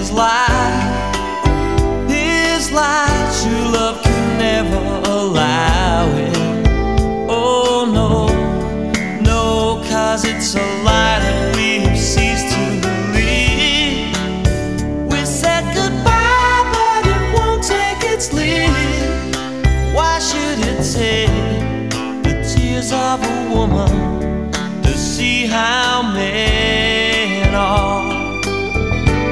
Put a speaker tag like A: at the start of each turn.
A: his light, true love can never allow it. Oh no, no, 'cause it's a lie that we have ceased to believe. We said goodbye, but it won't take its leave. Why should it take the tears of a woman to see how many